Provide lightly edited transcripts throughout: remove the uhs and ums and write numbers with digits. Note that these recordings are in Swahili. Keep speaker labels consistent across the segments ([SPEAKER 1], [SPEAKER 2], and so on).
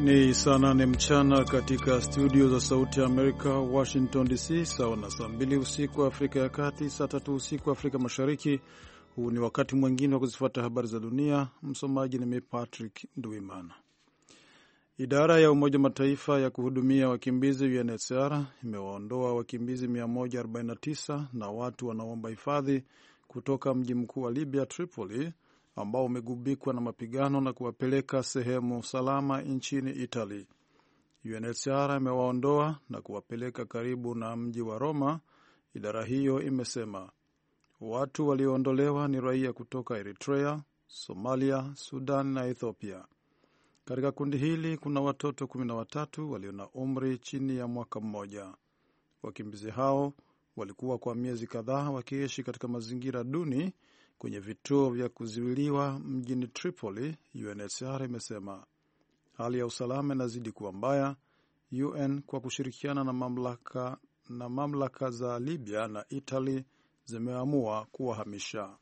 [SPEAKER 1] Ni saa 8 mchana katika studio za Sauti ya Amerika, Washington DC, sawa na saa 2 usiku wa Afrika ya Kati, saa 3 usiku wa Afrika Mashariki. Huu ni wakati mwingine wa kuzifuata habari za dunia. Msomaji ni mimi Patrick Nduimana. Idara ya Umoja Mataifa ya kuhudumia wakimbizi UNHCR imewaondoa wakimbizi 149 na watu wanaomba hifadhi kutoka mji mkuu wa Libya, Tripoli, ambao umegubikwa na mapigano na kuwapeleka sehemu salama nchini Italy. UNHCR imewaondoa na kuwapeleka karibu na mji wa Roma. Idara hiyo imesema watu walioondolewa ni raia kutoka Eritrea, Somalia, Sudan na Ethiopia. Katika kundi hili kuna watoto 13 walio na umri chini ya mwaka mmoja. Wakimbizi hao walikuwa kwa miezi kadhaa wakiishi katika mazingira duni kwenye vituo vya kuzuiliwa mjini Tripoli. UNHCR imesema hali ya usalama inazidi kuwa mbaya. UN kwa kushirikiana na mamlaka za Libya na Italy zimeamua kuwahamisha.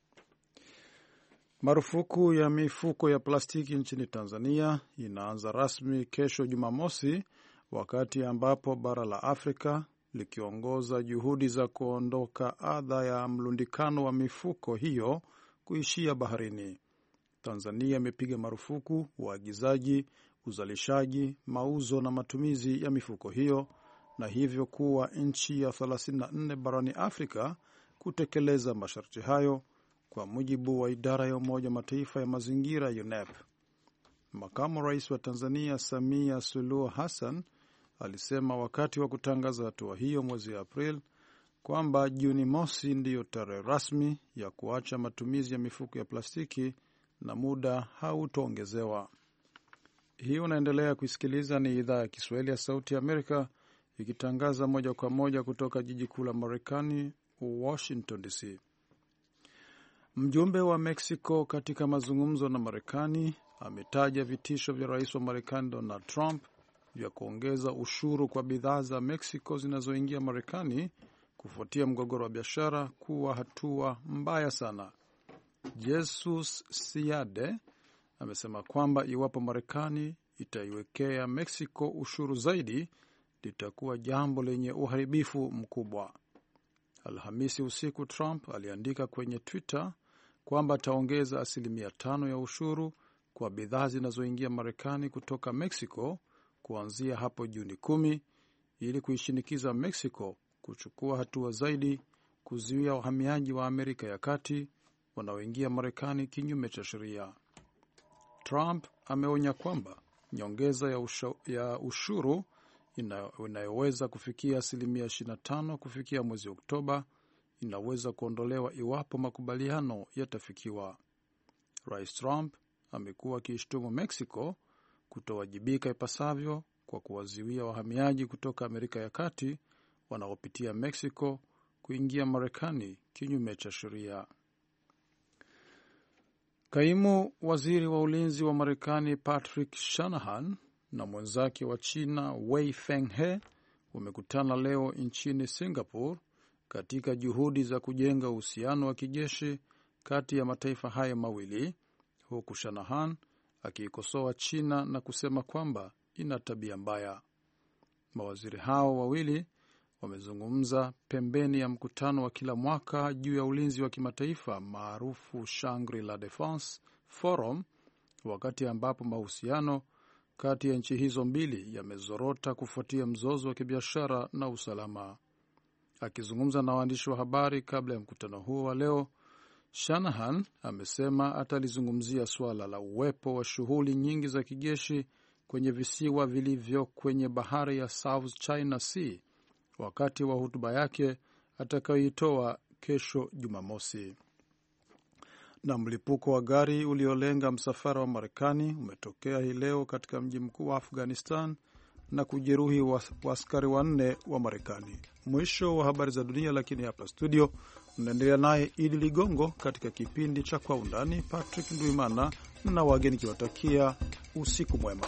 [SPEAKER 1] Marufuku ya mifuko ya plastiki nchini Tanzania inaanza rasmi kesho Jumamosi, wakati ambapo bara la Afrika likiongoza juhudi za kuondoka adha ya mlundikano wa mifuko hiyo kuishia baharini. Tanzania imepiga marufuku uagizaji, uzalishaji, mauzo na matumizi ya mifuko hiyo, na hivyo kuwa nchi ya 34 barani Afrika kutekeleza masharti hayo, kwa mujibu wa idara ya Umoja Mataifa ya mazingira UNEP. Makamu Rais wa Tanzania Samia Suluhu Hassan alisema wakati wa kutangaza hatua hiyo mwezi April kwamba Juni mosi ndiyo tarehe rasmi ya kuacha matumizi ya mifuko ya plastiki na muda hautoongezewa. Hii unaendelea kuisikiliza, ni idhaa ya Kiswahili ya Sauti ya Amerika ikitangaza moja kwa moja kutoka jiji kuu la Marekani, Washington DC. Mjumbe wa Mexico katika mazungumzo na Marekani ametaja vitisho vya rais wa Marekani Donald Trump vya kuongeza ushuru kwa bidhaa za Mexico zinazoingia Marekani kufuatia mgogoro wa biashara kuwa hatua mbaya sana. Jesus Siade amesema kwamba iwapo Marekani itaiwekea Mexico ushuru zaidi, litakuwa jambo lenye uharibifu mkubwa. Alhamisi usiku, Trump aliandika kwenye Twitter kwamba ataongeza 5% ya ushuru kwa bidhaa zinazoingia Marekani kutoka Mexico kuanzia hapo Juni 10 ili kuishinikiza Mexico kuchukua hatua zaidi kuzuia wahamiaji wa Amerika ya Kati wanaoingia Marekani kinyume cha sheria. Trump ameonya kwamba nyongeza ya ushuru inayoweza kufikia 25% kufikia mwezi Oktoba inaweza kuondolewa iwapo makubaliano yatafikiwa. Rais Trump amekuwa akiishtumu Mexico kutowajibika ipasavyo kwa kuwazuia wahamiaji kutoka Amerika ya Kati wanaopitia Mexico kuingia Marekani kinyume cha sheria. Kaimu waziri wa ulinzi wa Marekani Patrick Shanahan na mwenzake wa China Wei Fenghe wamekutana leo nchini Singapore katika juhudi za kujenga uhusiano wa kijeshi kati ya mataifa haya mawili, huku Shanahan akiikosoa China na kusema kwamba ina tabia mbaya. Mawaziri hao wawili wamezungumza pembeni ya mkutano wa kila mwaka juu ya ulinzi wa kimataifa maarufu Shangri-La Defense Forum, wakati ambapo mahusiano kati ya nchi hizo mbili yamezorota kufuatia mzozo wa kibiashara na usalama. Akizungumza na waandishi wa habari kabla ya mkutano huo wa leo, Shanahan amesema atalizungumzia suala la uwepo wa shughuli nyingi za kijeshi kwenye visiwa vilivyo kwenye bahari ya South China Sea wakati wa hotuba yake atakayoitoa kesho Jumamosi. Na mlipuko wa gari uliolenga msafara wa Marekani umetokea hii leo katika mji mkuu wa Afghanistan na kujeruhi askari 4 wa Marekani. Mwisho wa habari za dunia, lakini hapa studio mnaendelea naye Idi Ligongo katika kipindi cha Kwa Undani. Patrick Nduimana na wageni kiwatakia usiku mwema.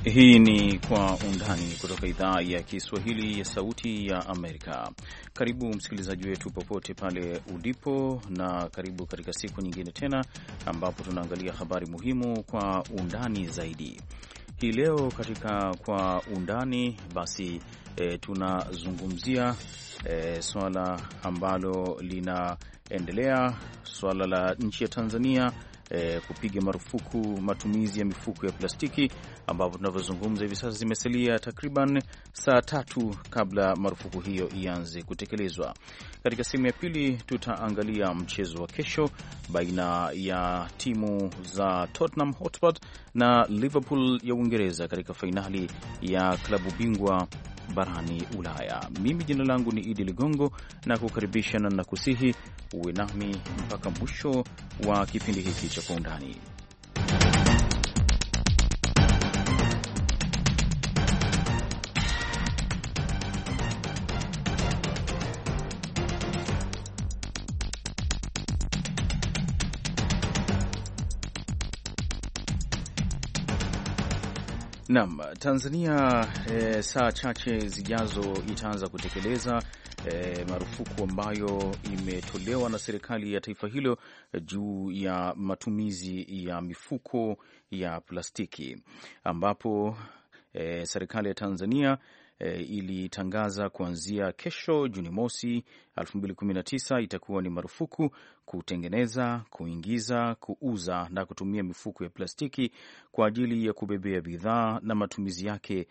[SPEAKER 2] Hii ni Kwa Undani kutoka idhaa ya Kiswahili ya Sauti ya Amerika. Karibu msikilizaji wetu popote pale ulipo, na karibu katika siku nyingine tena ambapo tunaangalia habari muhimu kwa undani zaidi. Hii leo katika Kwa Undani basi tunazungumzia swala ambalo linaendelea, swala la nchi ya Tanzania kupiga marufuku matumizi ya mifuko ya plastiki, ambapo tunavyozungumza hivi sasa zimesalia takriban saa 3 kabla marufuku hiyo ianze kutekelezwa. Katika sehemu ya pili tutaangalia mchezo wa kesho baina ya timu za Tottenham Hotspur na Liverpool ya Uingereza katika fainali ya klabu bingwa barani Ulaya. Mimi jina langu ni Idi Ligongo na kukaribisha na kusihi uwe nami mpaka mwisho wa kipindi hiki cha Kwa Undani. Naam, Tanzania saa chache zijazo itaanza kutekeleza marufuku ambayo imetolewa na serikali ya taifa hilo juu ya matumizi ya mifuko ya plastiki, ambapo serikali ya Tanzania ilitangaza kuanzia kesho Juni mosi 2019 itakuwa ni marufuku kutengeneza, kuingiza, kuuza na kutumia mifuko ya plastiki kwa ajili ya kubebea bidhaa na matumizi yake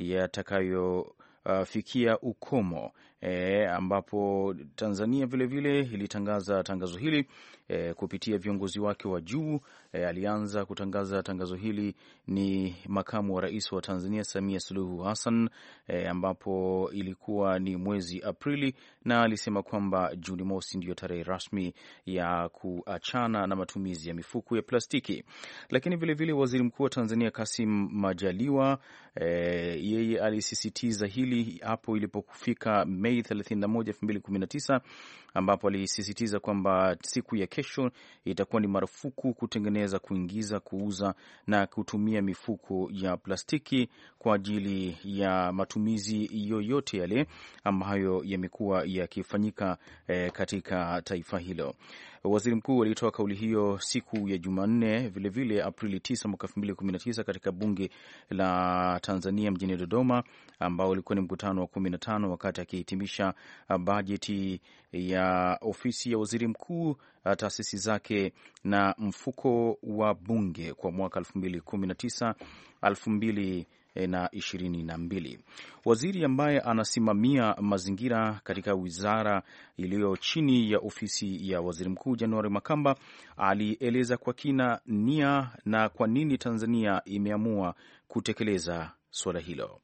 [SPEAKER 2] yatakayofikia ukomo, ambapo Tanzania vilevile ilitangaza tangazo hili kupitia viongozi wake wa juu. Alianza kutangaza tangazo hili ni makamu wa rais wa Tanzania Samia Suluhu Hassan, ambapo ilikuwa ni mwezi Aprili, na alisema kwamba Juni mosi ndiyo tarehe rasmi ya kuachana na matumizi ya mifuko ya plastiki. Lakini vilevile waziri mkuu wa Tanzania Kassim Majaliwa yeye alisisitiza hili hapo ilipofika Mei 31, 2019, ambapo alisisitiza kwamba siku ya kesho itakuwa ni marufuku kutengeneza, kuingiza, kuuza na kutumia mifuko ya plastiki kwa ajili ya matumizi yoyote yale ambayo yamekuwa yakifanyika katika taifa hilo. Waziri mkuu alitoa kauli hiyo siku ya Jumanne vilevile Aprili 9 mwaka 2019 katika bunge la Tanzania mjini Dodoma, ambao ulikuwa ni mkutano wa 15 wakati akihitimisha bajeti ya ofisi ya waziri mkuu, taasisi zake na mfuko wa bunge kwa mwaka 2019 2022. Waziri ambaye anasimamia mazingira katika wizara iliyo chini ya ofisi ya waziri mkuu January Makamba alieleza kwa kina nia na kwa nini Tanzania imeamua kutekeleza suala hilo.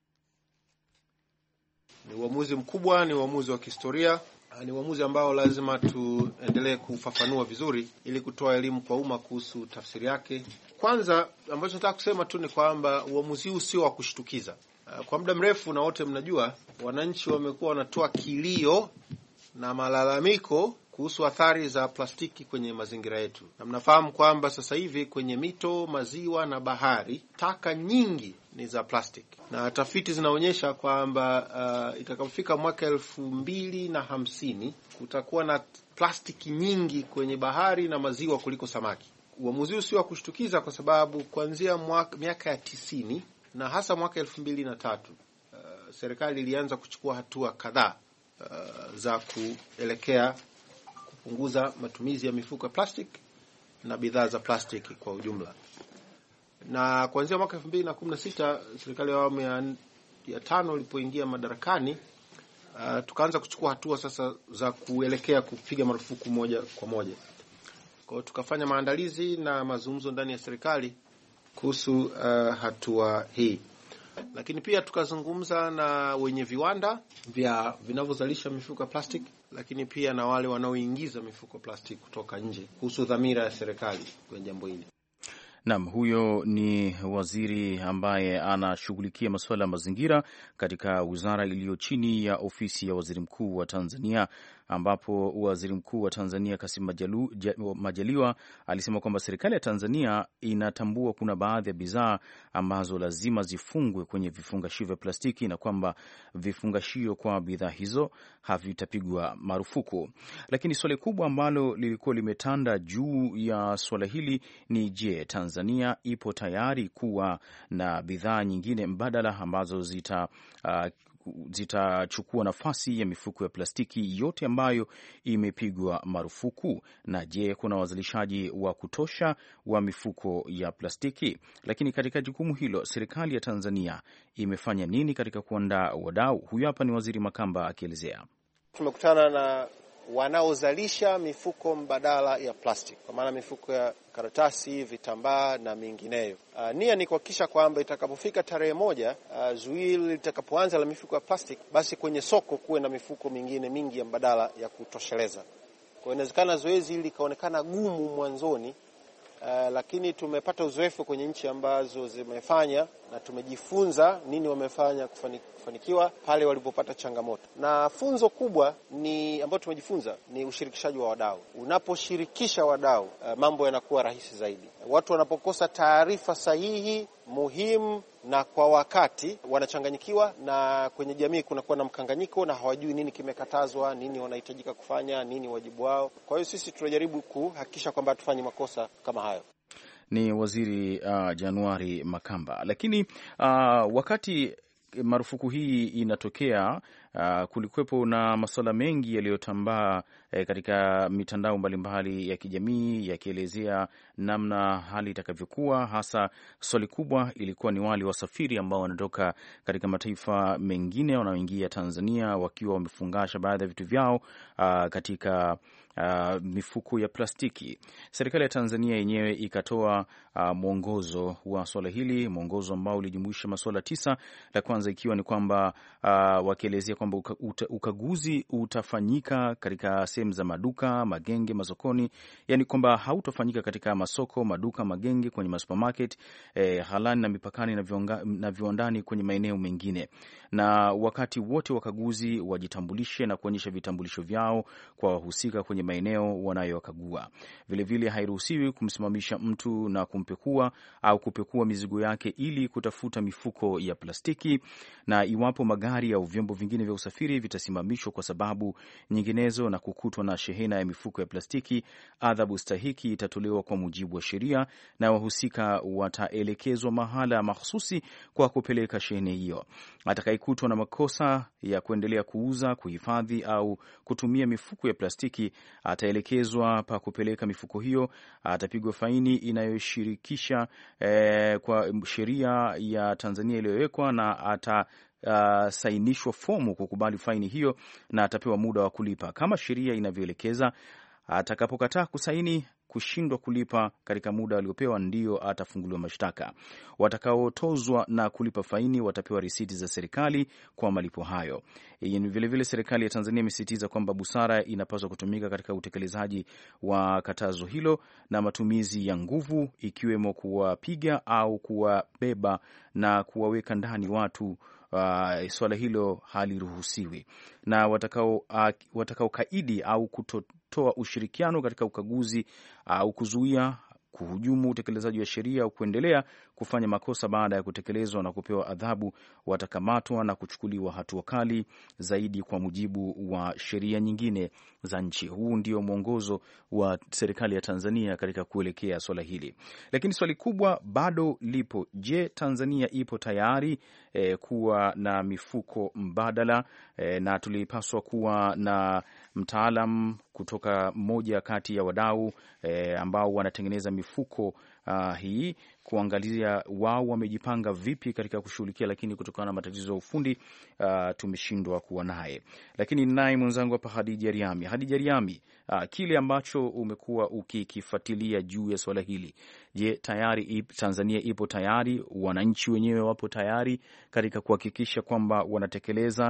[SPEAKER 3] Ni uamuzi mkubwa, ni uamuzi wa kihistoria, ni uamuzi ambao lazima tuendelee kufafanua vizuri ili kutoa elimu kwa umma kuhusu tafsiri yake. Kwanza ambacho nataka kusema tu ni kwamba uamuzi huu sio wa kushtukiza. Kwa muda mrefu, na wote mnajua, wananchi wamekuwa wanatoa kilio na malalamiko kuhusu athari za plastiki kwenye mazingira yetu. Na mnafahamu kwamba sasa hivi kwenye mito, maziwa na bahari taka nyingi ni za plastiki. Na tafiti zinaonyesha kwamba itakapofika mwaka 2050 kutakuwa na plastiki nyingi kwenye bahari na maziwa kuliko samaki. Uamuzi huu sio wa kushtukiza kwa sababu kuanzia miaka ya 90 na hasa mwaka 2003 serikali ilianza kuchukua hatua kadhaa za kuelekea kupunguza matumizi ya mifuko ya plastiki na bidhaa za plastiki kwa ujumla. Na kuanzia mwaka 2016 serikali ya awamu ya 5 ilipoingia madarakani, tukaanza kuchukua hatua sasa za kuelekea kupiga marufuku moja kwa moja. Kwa hiyo tukafanya maandalizi na mazungumzo ndani ya serikali kuhusu hatua hii. Lakini pia tukazungumza na wenye viwanda vinavyozalisha mifuko ya plastiki, lakini pia na wale wanaoingiza mifuko plastiki kutoka nje kuhusu dhamira ya serikali kwenye jambo hili.
[SPEAKER 2] Naam, huyo ni waziri ambaye anashughulikia masuala ya mazingira katika wizara iliyo chini ya ofisi ya waziri mkuu wa Tanzania, ambapo waziri mkuu wa Tanzania Kassim Majaliwa alisema kwamba serikali ya Tanzania inatambua kuna baadhi ya bidhaa ambazo lazima zifungwe kwenye vifungashio vya plastiki na kwamba vifungashio kwa bidhaa hizo havitapigwa marufuku. Lakini swali kubwa ambalo lilikuwa limetanda juu ya swala hili ni je, Tanzania ipo tayari kuwa na bidhaa nyingine mbadala ambazo zitachukua nafasi ya mifuko ya plastiki yote ambayo imepigwa marufuku? Na je, kuna wazalishaji wa kutosha wa mifuko ya plastiki? Lakini katika jukumu hilo, serikali ya Tanzania imefanya nini katika kuandaa wadau? Huyu hapa ni Waziri Makamba akielezea.
[SPEAKER 3] Tumekutana na wanaozalisha mifuko mbadala ya plastic, kwa maana mifuko ya karatasi, vitambaa na mingineyo. Nia ni kuhakikisha kwamba itakapofika tarehe 1, zuili litakapoanza la mifuko ya plastic, basi kwenye soko kuwe na mifuko mingine mingi ya mbadala ya kutosheleza. Kwa inawezekana zoezi hili likaonekana gumu mwanzoni, lakini tumepata uzoefu kwenye nchi ambazo zimefanya na tumejifunza nini wamefanya kufanikiwa pale walipopata changamoto. Na funzo kubwa ni ambayo tumejifunza ni ushirikishaji wa wadau. Unaposhirikisha wadau, mambo yanakuwa rahisi zaidi. Watu wanapokosa taarifa sahihi, muhimu na kwa wakati, wanachanganyikiwa na kwenye jamii kunakuwa na mkanganyiko na hawajui nini kimekatazwa, nini wanahitajika kufanya, nini wajibu wao. Kwa hiyo sisi tunajaribu kuhakikisha kwamba hatufanyi makosa kama hayo.
[SPEAKER 2] Ni Waziri Januari Makamba. Lakini wakati marufuku hii inatokea, kulikuwepo na masuala mengi yaliyotambaa katika mitandao mbalimbali ya kijamii yakielezea namna hali itakavyokuwa. Hasa swali kubwa ilikuwa ni wale wasafiri ambao wanatoka katika mataifa mengine wanaoingia Tanzania wakiwa wamefungasha baadhi ya vitu vyao katika mifuko ya plastiki. Serikali ya Tanzania yenyewe ikatoa mwongozo wa swala hili, mwongozo ambao ulijumuisha masuala 9. La kwanza ikiwa ni kwamba wakielezea kwamba ukaguzi utafanyika katika sehemu za maduka, magenge, masokoni, yani kwamba hautafanyika katika masoko, maduka, magenge, kwenye masupermarket, halani na mipakani na viwandani kwenye maeneo mengine. Na wakati wote wakaguzi wajitambulishe na kuonyesha vitambulisho vyao kwa wahusika kwenye maeneo wanayokagua. Vilevile hairuhusiwi kumsimamisha mtu na kumpekua au kupekua mizigo yake ili kutafuta mifuko ya plastiki. Na iwapo magari au vyombo vingine vya usafiri vitasimamishwa kwa sababu nyinginezo na kukutwa na shehena ya mifuko ya plastiki, adhabu stahiki itatolewa kwa mujibu wa sheria na wahusika wataelekezwa mahala mahsusi kwa kupeleka shehena hiyo. Atakayekutwa na makosa ya kuendelea kuuza, kuhifadhi au kutumia mifuko ya plastiki ataelekezwa pa kupeleka mifuko hiyo, atapigwa faini inayoshirikisha kwa sheria ya Tanzania iliyowekwa, na atasainishwa fomu kukubali faini hiyo na atapewa muda wa kulipa kama sheria inavyoelekeza. Atakapokataa kusaini, kushindwa kulipa katika muda aliopewa, ndio atafunguliwa mashtaka. Watakaotozwa na kulipa faini watapewa risiti za serikali kwa malipo hayo. Vilevile serikali ya Tanzania imesisitiza kwamba busara inapaswa kutumika katika utekelezaji wa katazo hilo na matumizi ya nguvu, ikiwemo kuwapiga au kuwabeba na kuwaweka ndani watu. Swala hilo haliruhusiwi, na watakao kaidi au kutotoa ushirikiano katika ukaguzi au kuzuia, kuhujumu utekelezaji wa sheria au kuendelea kufanya makosa baada ya kutekelezwa na kupewa adhabu, watakamatwa na kuchukuliwa hatua kali zaidi kwa mujibu wa sheria nyingine za nchi. Huu ndio mwongozo wa serikali ya Tanzania katika kuelekea swala hili. Lakini swali kubwa bado lipo. Je, Tanzania ipo tayari kuwa na mifuko mbadala? Na tulipaswa kuwa na mtaalam kutoka moja kati ya wadau ambao wanatengeneza mifuko hii kuangalia wao wamejipanga vipi katika kushughulikia, lakini kutokana na matatizo ya ufundi tumeshindwa kuwa naye. Lakini naye mwenzangu hapa Hadija Riami. Hadija Riami, kile ambacho umekuwa ukikifuatilia juu ya swala hili, je, tayari Tanzania ipo tayari? Wananchi wenyewe wapo tayari katika kuhakikisha kwamba wanatekeleza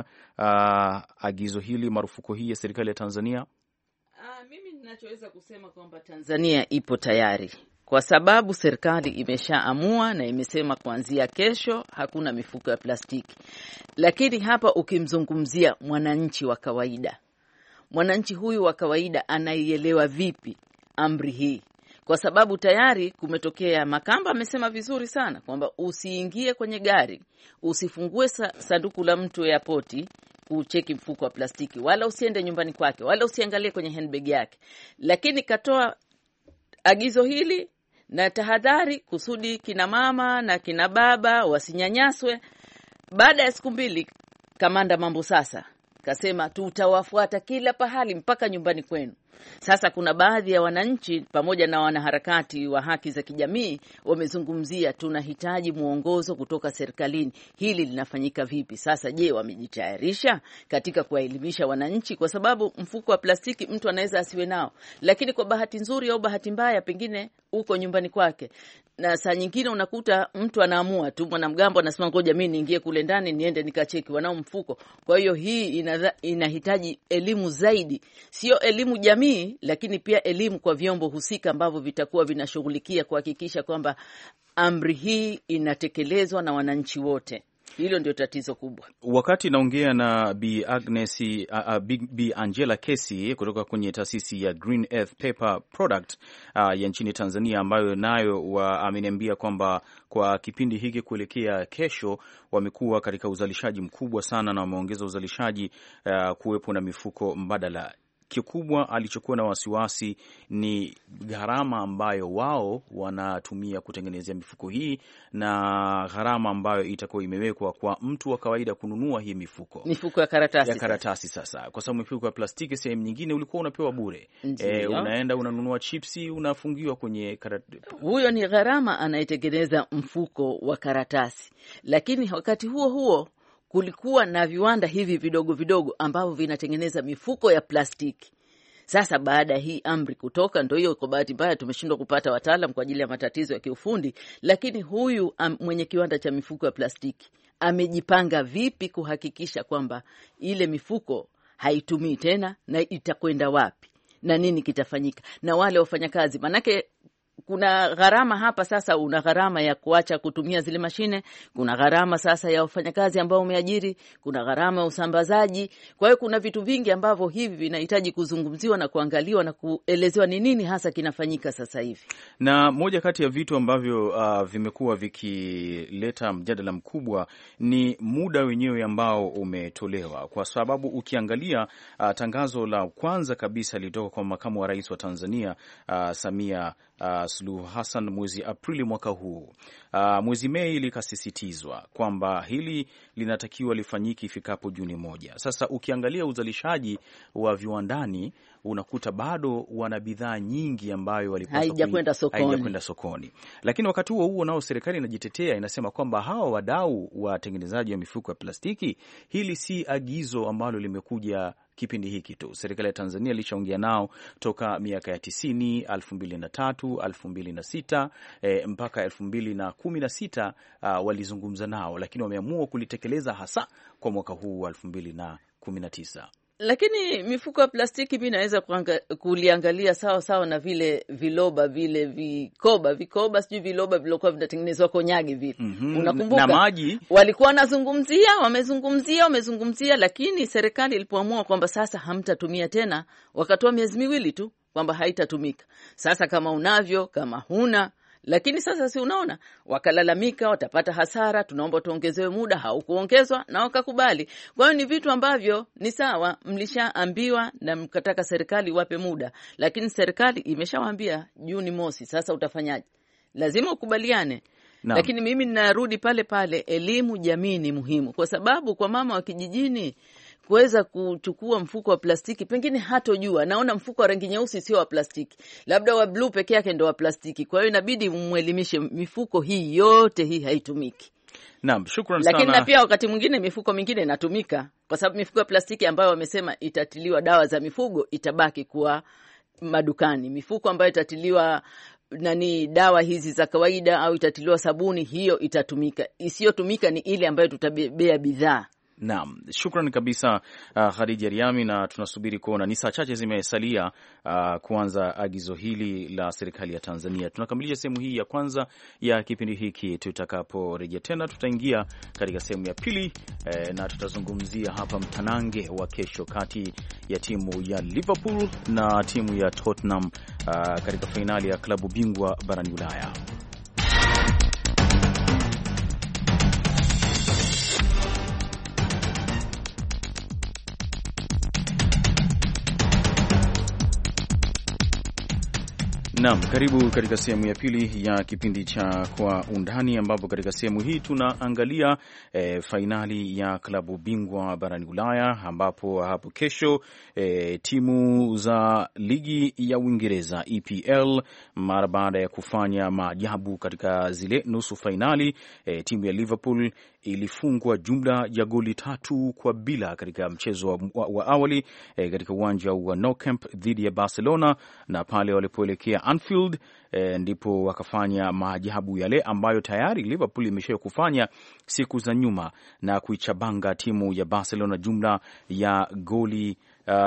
[SPEAKER 2] agizo hili, marufuku hii ya serikali ya Tanzania?
[SPEAKER 4] Mimi ninachoweza kusema kwamba Tanzania ipo tayari kwa sababu serikali imeshaamua na imesema kuanzia kesho hakuna mifuko ya plastiki. Lakini hapa ukimzungumzia mwananchi wa kawaida, mwananchi huyu wa kawaida anaielewa vipi amri hii? Kwa sababu tayari kumetokea, Makamba amesema vizuri sana kwamba usiingie kwenye gari, usifungue sanduku la mtu airport ucheki mfuko wa plastiki, wala usiende nyumbani kwake, wala usiangalie kwenye handbag yake. Lakini katoa agizo hili na tahadhari kusudi kina mama na kina baba wasinyanyaswe. Baada ya siku 2, kamanda mambo sasa kasema tutawafuata kila pahali mpaka nyumbani kwenu. Sasa kuna baadhi ya wananchi pamoja na wanaharakati wa haki za kijamii wamezungumzia tunahitaji muongozo kutoka serikalini, hili linafanyika vipi? Sasa je, wamejitayarisha katika kuwaelimisha wananchi? Kwa sababu mfuko wa plastiki mtu anaweza asiwe nao, lakini kwa bahati nzuri au bahati mbaya pengine uko nyumbani kwake. Na saa nyingine unakuta mtu anaamua tu, mwanamgambo anasema ngoja mimi niingie kule ndani niende nikacheki wanao mfuko. Kwa hiyo hii inahitaji elimu zaidi, sio elimu jamii, lakini pia elimu kwa vyombo husika ambavyo vitakuwa vinashughulikia kuhakikisha kwamba amri hii inatekelezwa na wananchi wote. Hilo ndio tatizo kubwa.
[SPEAKER 2] Wakati naongea na Bi Angela Kesi kutoka kwenye taasisi ya Green Earth Paper Product ya nchini Tanzania, ambayo nayo ameniambia kwamba kwa kipindi hiki kuelekea kesho wamekuwa katika uzalishaji mkubwa sana na wameongeza uzalishaji kuwepo na mifuko mbadala. Kikubwa alichokuwa na wasiwasi ni gharama ambayo wao wanatumia kutengenezea mifuko hii na gharama ambayo itakuwa imewekwa kwa mtu wa kawaida kununua hii mifuko
[SPEAKER 4] ya karatasi.
[SPEAKER 2] Ya karatasi sasa, kwa sababu mifuko ya plastiki sehemu nyingine ulikuwa unapewa bure. Unaenda unanunua chipsi unafungiwa kwenye
[SPEAKER 4] huyo ni gharama anayetengeneza mfuko wa karatasi. Lakini wakati huo huo kulikuwa na viwanda hivi vidogo vidogo ambavyo vinatengeneza mifuko ya plastiki. Sasa baada ya hii amri kutoka, ndio hiyo kwa bahati mbaya tumeshindwa kupata wataalamu kwa ajili ya matatizo ya kiufundi, lakini huyu mwenye kiwanda cha mifuko ya plastiki amejipanga vipi kuhakikisha kwamba ile mifuko haitumii tena na itakwenda wapi na nini kitafanyika na wale wafanyakazi. Manake kuna gharama hapa sasa, una gharama ya kuacha kutumia zile mashine, kuna gharama sasa ya wafanyakazi ambao umeajiri, kuna gharama ya usambazaji. Kwa hiyo kuna vitu vingi ambavyo hivi vinahitaji kuzungumziwa na kuangaliwa na kuelezewa ni nini hasa kinafanyika sasa hivi.
[SPEAKER 2] Na moja kati ya vitu ambavyo vimekuwa vikileta mjadala mkubwa ni muda wenyewe ambao umetolewa, kwa sababu ukiangalia tangazo la kwanza kabisa lilitoka kwa makamu wa rais wa Tanzania Samia Suluhu Hassan mwezi Aprili mwaka huu. Mwezi Mei likasisitizwa kwamba hili linatakiwa lifanyike ifikapo Juni 1. Sasa ukiangalia uzalishaji wa viwandani unakuta bado wana bidhaa nyingi ambayo walipaswa haijakwenda sokoni. Lakini wakati huo huo nao serikali inajitetea, inasema kwamba hawa wadau watengenezaji wa mifuko ya plastiki, hili si agizo ambalo limekuja kipindi hiki tu. Serikali ya Tanzania ilishaongea nao toka miaka ya 90, 2003, 2006 mpaka 2016 walizungumza nao, lakini wameamua kulitekeleza hasa kwa mwaka huu wa 2019.
[SPEAKER 4] Lakini mifuko ya plastiki mimi naweza kuliangalia sawa sawa na vile viloba vile vikoba sijui viloba vilokuwa vinatengenezwa konyagi vile. Unakumbuka?
[SPEAKER 2] Na maji
[SPEAKER 4] walikuwa wamezungumzia, lakini serikali ilipoamua kwamba sasa hamtatumia tena, wakatoa miezi 2 tu kwamba haitatumika. Sasa kama unavyo, kama huna. Lakini sasa si unaona, wakalalamika watapata hasara, tunaomba tuongezewe muda, haukuongezwa na wakakubali. Kwa hiyo ni vitu ambavyo ni sawa, mlishaambiwa na mkataka serikali wape muda, lakini serikali imeshawaambia Juni 1, sasa utafanyaje? Lazima ukubaliane. Lakini mimi ninarudi pale pale, elimu jamii ni muhimu, kwa sababu kwa mama wa kijijini kuweza kuchukua mfuko wa plastiki pengine hatojua, naona mfuko wa rangi nyeusi sio wa plastiki, labda wa blue peke yake ndio wa plastiki. Kwa hiyo inabidi muelimishe mifuko hii yote hii haitumiki.
[SPEAKER 2] Naam, shukrani sana.
[SPEAKER 4] Lakini na pia wakati mwingine mifuko mingine inatumika, kwa sababu mifuko ya plastiki ambayo wamesema itatiliwa dawa za mifugo itabaki kuwa madukani. Mifuko ambayo itatiliwa dawa hizi za kawaida au itatiliwa sabuni, hiyo itatumika. Isiyotumika ni ile ambayo tutabebea bidhaa.
[SPEAKER 2] Naam, shukran kabisa Khadija Riami, na tunasubiri kuona, ni saa chache zimesalia kuanza agizo hili la serikali ya Tanzania. Tunakamilisha sehemu hii ya kwanza ya kipindi hiki. Tutakaporejea tena, tutaingia katika sehemu ya pili na tutazungumzia hapa mtanange wa kesho kati ya timu ya Liverpool na timu ya Tottenham katika fainali ya klabu bingwa barani Ulaya. Naam, karibu katika sehemu ya pili ya kipindi cha Kwa Undani, ambapo katika sehemu hii tunaangalia fainali ya klabu bingwa barani Ulaya, ambapo hapo kesho timu za ligi ya Uingereza EPL, mara baada ya kufanya maajabu katika zile nusu fainali, timu ya Liverpool ilifungwa jumla ya goli 3-0 katika mchezo wa awali katika uwanja wa Nou Camp dhidi ya Barcelona, na pale walipoelekea Anfield ndipo wakafanya maajabu yale ambayo tayari Liverpool imeshawahi kufanya siku za nyuma na kuichabanga timu ya Barcelona jumla ya goli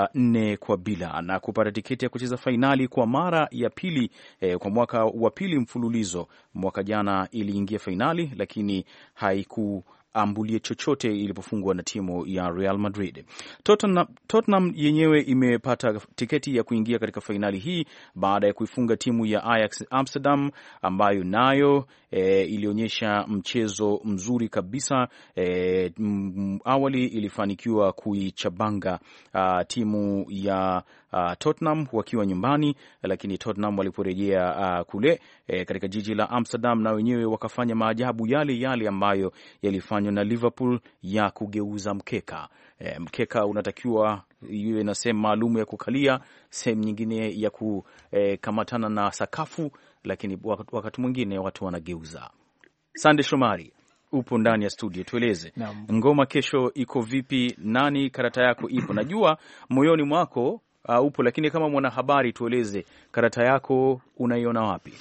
[SPEAKER 2] 4-0 na kupata tiketi ya kucheza fainali kwa mara ya pili kwa mwaka wa pili mfululizo. Mwaka jana iliingia fainali lakini haikuambulia chochote ilipofungwa na timu ya Real Madrid. Tottenham yenyewe imepata tiketi ya kuingia katika fainali hii baada ya kuifunga timu ya Ajax Amsterdam, ambayo nayo ilionyesha mchezo mzuri kabisa. Awali ilifanikiwa kuichabanga timu ya Tottenham wakiwa nyumbani, lakini Tottenham waliporejea kule katika jiji la Amsterdam, na wenyewe wakafanya maajabu yale yale ambayo yalifanywa na Liverpool ya kugeuza mkeka. Mkeka unatakiwa iwe na sehemu maalum ya kukalia, sehemu nyingine ya kukamatana na sakafu, lakini wakati mwingine watu wanageuza. Sande Shomari, upo ndani ya studio, tueleze ngoma kesho iko vipi? Nani karata yako ipo? Najua moyoni mwako upo, lakini kama mwanahabari tueleze karata yako unaiona wapi?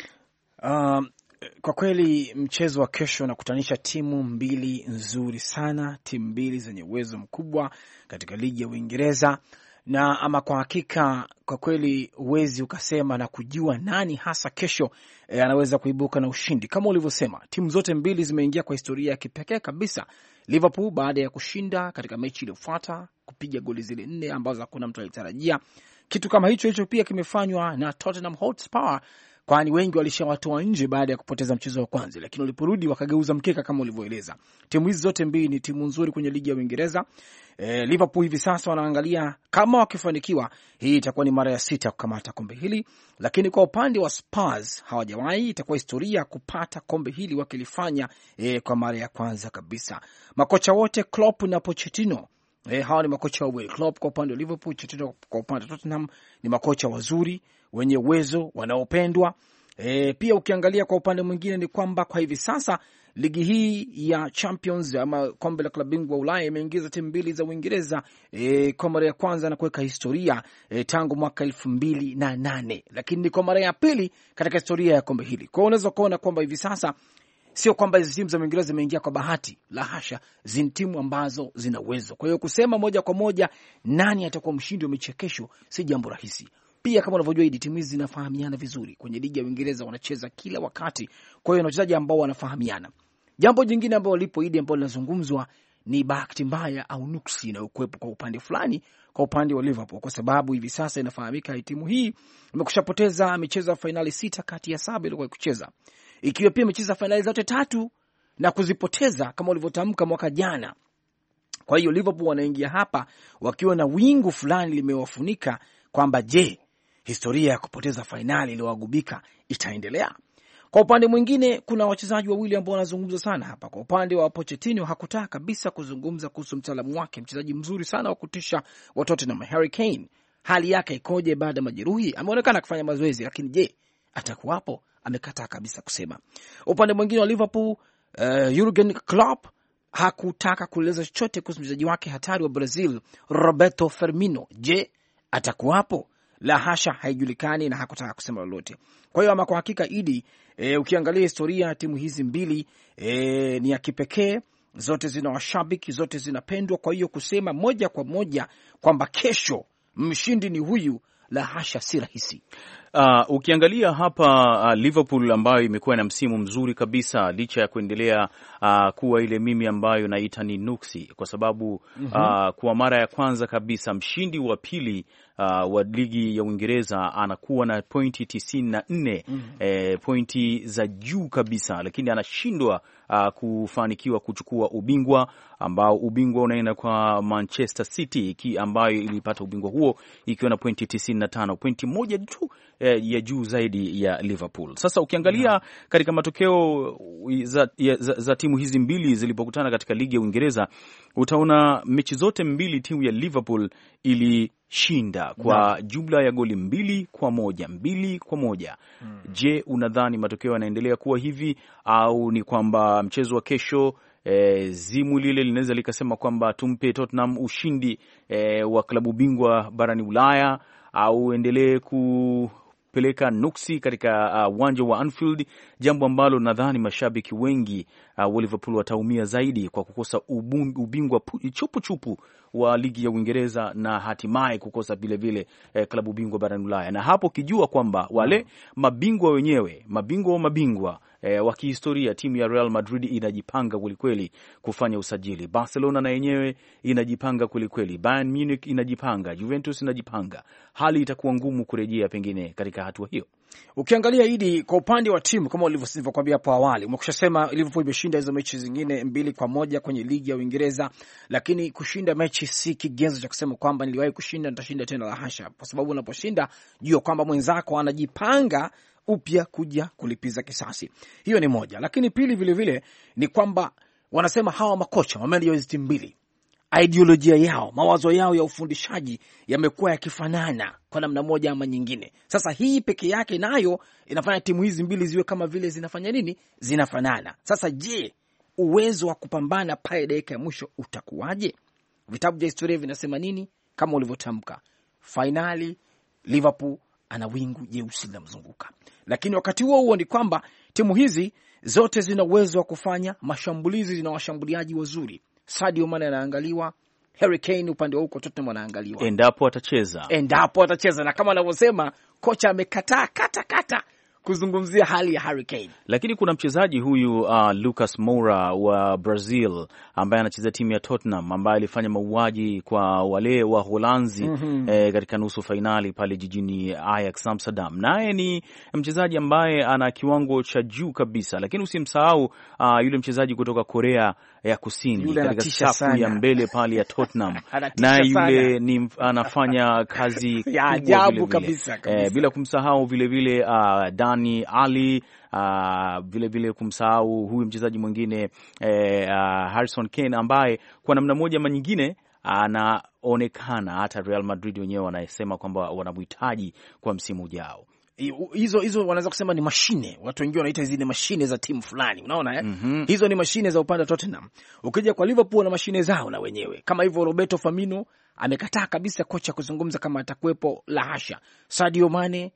[SPEAKER 5] Kwa kweli mchezo wa kesho unakutanisha timu mbili nzuri sana, timu mbili zenye uwezo mkubwa katika ligi ya Uingereza, na ama kwa hakika kwa kweli huwezi ukasema na kujua nani hasa kesho anaweza kuibuka na ushindi. Kama ulivyosema, timu zote mbili zimeingia kwa historia ya kipekee kabisa. Liverpool baada ya kushinda katika mechi iliyofuata kupiga goli zile 4 ambazo hakuna mtu alitarajia. Kitu kama hicho pia kimefanywa na Tottenham Hotspur, kwani wengi walishawatoa nje baada ya kupoteza mchezo wa kwanza, lakini waliporudi wakageuza mkeka kama ulivyoeleza. Timu hizi zote mbili ni timu nzuri kwenye ligi ya Uingereza. Liverpool hivi sasa wanaangalia kama wakifanikiwa, hii itakuwa ni mara ya 6 kukamata kombe hili, lakini kwa upande wa Spurs hawajawahi. Itakuwa historia kupata kombe hili wakilifanya kwa mara ya kwanza kabisa. Makocha wote Klopp na Pochettino, hawa ni makocha wawili. Klopp kwa upande wa Liverpool, Pochettino kwa upande wa Tottenham, ni makocha wazuri wenye uwezo, wanaopendwa. Pia ukiangalia kwa upande mwingine ni kwamba kwa hivi sasa ligi hii ya Champions ama kombe la klabu bingwa Ulaya imeingiza timu mbili za Uingereza kwa mara ya kwanza na kuweka historia tangu mwaka 2008, lakini ni kwa mara ya pili katika historia ya kombe hili. Kwa hiyo unaweza kuona kwamba hivi sasa sio kwamba hizo timu za Uingereza zimeingia kwa bahati, la hasha, zina timu ambazo zina uwezo. Kwa hiyo kusema moja kwa moja nani atakuwa mshindi wa mechi kesho si jambo rahisi. Pia kama unavyojua hii timu hizi zinafahamiana vizuri. Kwenye ligi ya Uingereza wanacheza kila wakati, kwa hiyo wachezaji ambao wanafahamiana. Jambo jingine ambalo lipo hili ambalo linazungumzwa ni bahati mbaya au nuksi na ukwepo kwa upande fulani kwa upande wa Liverpool, kwa sababu hivi sasa inafahamika timu hii imekushapoteza michezo ya finali 6 kati ya 7 ilikuwa kucheza, ikiwa pia imecheza finali zote 3 na kuzipoteza kama ulivyotamka mwaka jana. Kwa hiyo Liverpool wanaingia hapa wakiwa na wingu fulani limewafunika kwamba je, historia ya kupoteza finali iliyowagubika itaendelea? Kwa upande mwingine kuna wachezaji wawili ambao wanazungumza sana hapa. Kwa upande wa Pochettino hakutaka kabisa kuzungumza kuhusu mtaalamu wake, mchezaji mzuri sana wa kutisha wa Tottenham, Harry Kane. Hali yake ikoje baada ya majeruhi? Ameonekana kufanya mazoezi, lakini je, atakuwapo? Amekataa kabisa kusema. Upande mwingine wa Liverpool, Jurgen Klopp hakutaka kueleza chochote kuhusu mchezaji wake hatari wa Brazil, Roberto Firmino. Je, atakuwapo? La hasha, haijulikani na hakutaka kusema lolote. Kwa hiyo ama kwa hakika Idi, ukiangalia historia timu hizi mbili ni ya kipekee. zote zina washabiki, zote zinapendwa. Kwa hiyo kusema moja kwa moja kwamba kesho mshindi ni huyu, la hasha, si rahisi.
[SPEAKER 2] Ukiangalia hapa Liverpool ambayo imekuwa na msimu mzuri kabisa licha ya kuendelea kuwa ile mimi ambayo naita ni nuksi, kwa sababu kwa mara ya kwanza kabisa mshindi wa pili wa ligi ya Uingereza anakuwa na pointi 94, pointi za juu kabisa, lakini anashindwa kufanikiwa kuchukua ubingwa, ambao ubingwa unaenda kwa Manchester City ambayo ilipata ubingwa huo ikiwa na pointi 95, pointi moja tu ya juu zaidi ya Liverpool. Sasa ukiangalia katika matokeo za timu hizi mbili zilipokutana katika ligi ya Uingereza, utaona mechi zote mbili timu ya Liverpool ilishinda kwa jumla ya goli 2-1. Je, unadhani matokeo yanaendelea kuwa hivi au ni kwamba mchezo wa kesho zimu lile linaweza likasema kwamba tumpe Tottenham ushindi wa klabu bingwa barani Ulaya, au endelee kupeleka nuksi katika uwanja wa Anfield, jambo ambalo nadhani mashabiki wengi wa Liverpool wataumia zaidi kwa kukosa ubingwa chupu wa ligi ya Uingereza na hatimaye kukosa vile vile klabu bingwa barani Ulaya. Na hapo kijua kwamba wale mabingwa wenyewe, mabingwa wa mabingwa wa kihistoria, timu ya Real Madrid inajipanga kwelikweli kufanya usajili. Barcelona na yenyewe inajipanga kwelikweli. Bayern Munich inajipanga, Juventus inajipanga. Hali itakuwa ngumu kurejea pengine katika hatua hiyo.
[SPEAKER 5] Ukiangalia hili kwa upande wa timu kama ulivyokuambia hapo awali, umekushasema Liverpool imeshinda hizo mechi zingine 2-1 kwenye ligi ya Uingereza, lakini kushinda mechi si kigezo cha kusema kwamba niliwahi kushinda nitashinda tena, la hasha, kwa sababu unaposhinda jua kwamba mwenzako anajipanga upya kuja kulipiza kisasi. Hiyo ni moja, lakini pili vile vile ni kwamba wanasema hawa makocha wamelia hizo timu mbili, ideolojia yao, mawazo yao ya ufundishaji yamekuwa yakifanana kwa namna moja ama nyingine. Sasa hii peke yake nayo inafanya timu hizi mbili ziwe kama vile zinafanya nini? Zinafanana. Sasa je, uwezo wa kupambana pale dakika ya mwisho utakuwaje? Vitabu vya historia vinasema nini? Kama ulivyotamka, finali Liverpool ana wingu jeusi linamzunguka. Lakini wakati huo ni kwamba timu hizi zote zina uwezo wa kufanya mashambulizi, zina washambuliaji wazuri. Sadio Mane anaangaliwa, Harry Kane upande wa huko Tottenham anaangaliwa.
[SPEAKER 2] Endapo atacheza, na kama anavyosema kocha amekataa kata kuzungumzia hali ya Harry Kane. Lakini kuna mchezaji huyu Lucas Moura wa Brazil ambaye anacheza timu ya Tottenham, ambaye alifanya mauaji kwa wale wa Holanzi katika nusu fainali pale jijini Ajax Amsterdam. Naye ni mchezaji ambaye ana kiwango cha juu kabisa, lakini usimsahau yule mchezaji kutoka Korea ya Kusini katika safu ya mbele pale ya Tottenham. Na yule ni anafanya kazi
[SPEAKER 5] ya ajabu kabisa.
[SPEAKER 2] Bila kumsahau vile vile Dani Ali, vile vile kumsahau huyu mchezaji mwingine Harrison Kane, ambaye kwa namna moja ama nyingine anaonekana hata Real Madrid wenyewe wanasema kwamba wanamhitaji kwa msimu ujao.
[SPEAKER 5] Hizo wanaweza kusema ni mashine, watu wengine wanaita hizi ni mashine za timu fulani, unaona hizo ni mashine za upande wa Tottenham. Ukija kwa Liverpool na mashine zao na wenyewe, kama hivyo Roberto Firmino amekataa kabisa kocha kuzungumza kama atakuwepo, la hasha. Sadio Mane,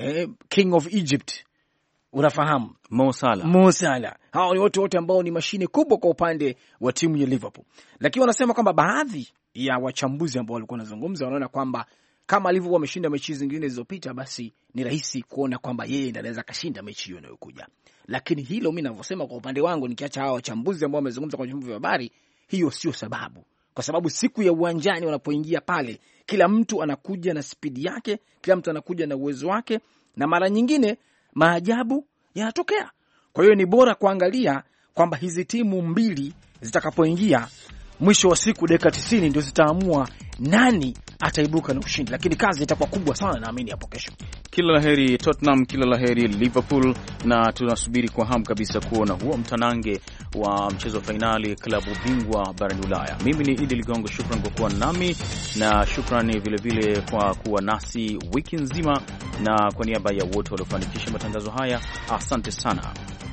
[SPEAKER 5] King of Egypt, unafahamu,
[SPEAKER 2] Mo Salah.
[SPEAKER 5] Hao ni wote ambao ni mashine kubwa kwa upande wa timu ya Liverpool. Lakini wanasema kwamba baadhi ya wachambuzi ambao walikuwa wanazungumza wanaona kwamba kama Liverpool wameshinda mechi zingine zilizopita, basi ni rahisi kuona kwamba yeye ndiye anaweza kashinda mechi hiyo inayokuja. Lakini hilo mimi ninavyosema kwa upande wangu, nikiacha hao wachambuzi ambao wamezungumza kwa vyombo vya habari, hiyo sio sababu. Kwa sababu siku ya uwanjani wanapoingia pale, kila mtu anakuja na spidi yake, kila mtu anakuja na uwezo wake, na mara nyingine maajabu yanatokea. Kwa hiyo ni bora kuangalia kwamba hizi timu mbili zitakapoingia mwisho wa siku dakika 90 ndio zitaamua nani ataibuka na ushindi, lakini kazi itakuwa kubwa sana naamini hapo kesho.
[SPEAKER 2] Kila laheri Tottenham, kila laheri Liverpool, na tunasubiri kwa hamu kabisa kuona huo mtanange wa mchezo wa fainali klabu bingwa barani Ulaya. Mimi ni Idi Ligongo, shukrani kwa kuwa nami, na shukrani vile vile kwa kuwa nasi wiki nzima, na kwa niaba ya wote waliofanikisha matangazo haya, asante sana.